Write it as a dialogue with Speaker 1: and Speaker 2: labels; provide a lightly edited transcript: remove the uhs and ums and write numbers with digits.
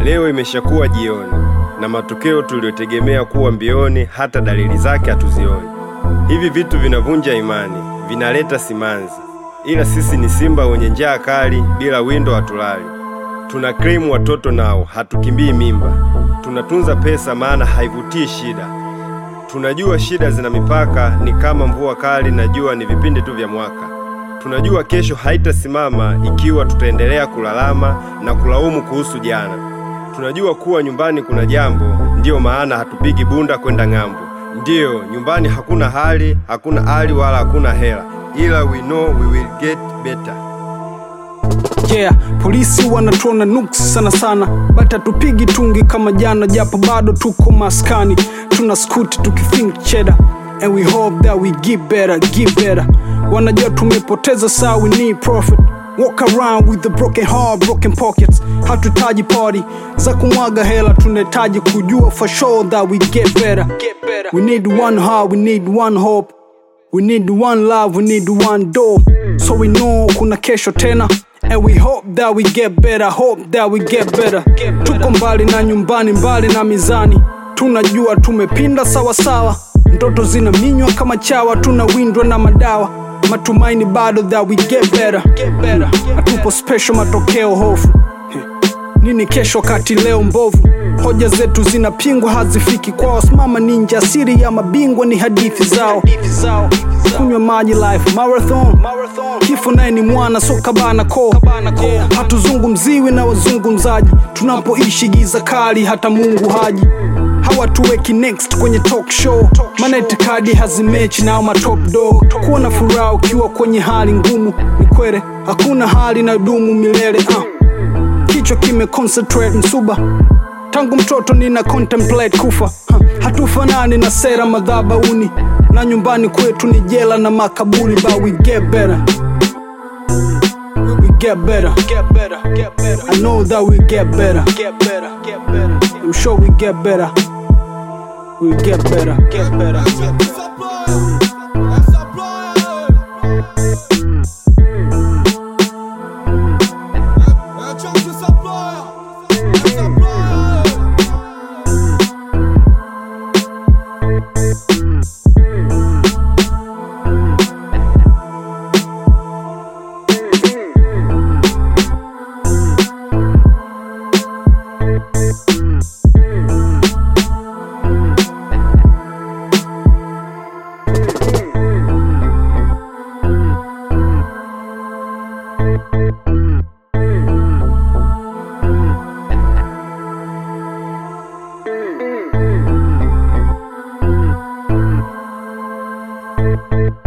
Speaker 1: Leo imeshakuwa jioni na matokeo tuliyotegemea kuwa mbioni hata dalili zake hatuzioni. Hivi vitu vinavunja imani, vinaleta simanzi. Ila sisi ni simba wenye njaa kali, bila windo hatulali. Tuna claim watoto nao, hatukimbii mimba. Tunatunza pesa maana haivutii shida. Tunajua shida zina mipaka, ni kama mvua kali na jua ni vipindi tu vya mwaka. Tunajua kesho haitasimama ikiwa tutaendelea kulalama na kulaumu kuhusu jana. Tunajua kuwa nyumbani kuna jambo, ndio maana hatupigi bunda kwenda ng'ambo. Ndio, nyumbani hakuna hali wala hakuna hela. Ila we know we will get better.
Speaker 2: Yeah, polisi wanatuona nuks sana bata tupigi tungi kama jana, japo bado tuko maskani. Tuna skuti tukithink cheddar, and we hope that we get better. Wanajua tumepoteza, so we need profit. Walk around with the broken heart, broken pockets. Hatutaji party za kumwaga hela, tunahitaji kujua for sure that we get better. We need one heart, we need one hope. We need one love, we need one door. So we know kuna kesho tena, and we hope that we get better. Tuko mbali na nyumbani, mbali na mizani. Tunajua tumepinda sawa. Ndoto zinaminywa kama chawa, tunawindwa na madawa. Matumaini bado that we get better. Atupo special, matokeo hofu. Nini kesho kati leo mbovu? Hoja zetu zinapingwa, hazifiki kwao. Simama ninja, siri ya mabingwa ni hadithi zao. Kunywa maji, life marathon. Kifo naye ni mwana, soka bana ko. Hatuzungumziwi na wazungumzaji, tunapoishi giza kali hata Mungu haji. Hawatuweki next kwenye talk show, maana itikadi hazimechi nao matop dog. Kuwa na furaha ukiwa kwenye hali ngumu ni kwere, hakuna hali na dumu milele. Kichwa kime concentrate msuba, tangu mtoto nina contemplate kufa. Hatufanani na sera madhabauni, na nyumbani kwetu ni jela na makaburi. But we get better. We get better. I know that we get better. I'm sure we get better. We get better.
Speaker 3: Thank you.